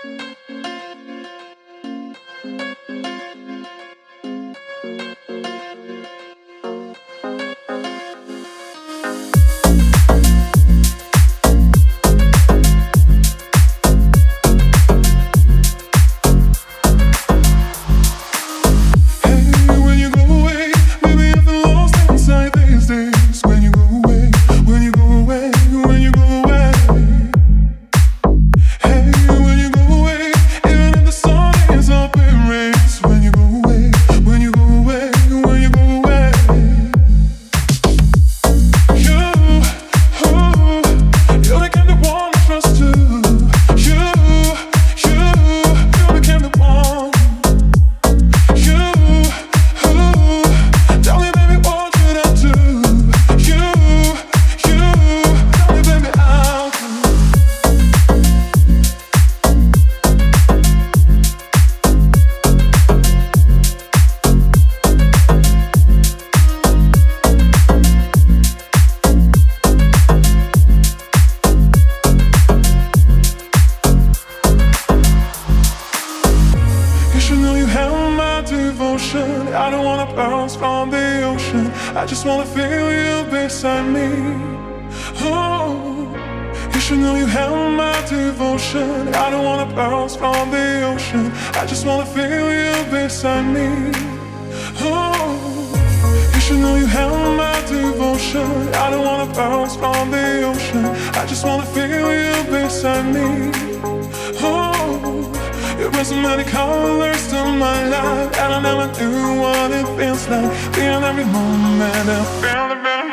I don't wanna bounce from the ocean. I just wanna feel you beside me. Oh, you should know you have my devotion. I don't wanna bounce from the ocean. I just wanna feel you beside me. Oh, you should know you have my devotion. I don't wanna bounce from the ocean. I just wanna feel you beside me. Oh, you bring so many colors to my life, and I never knew what it feels like being every moment and feeling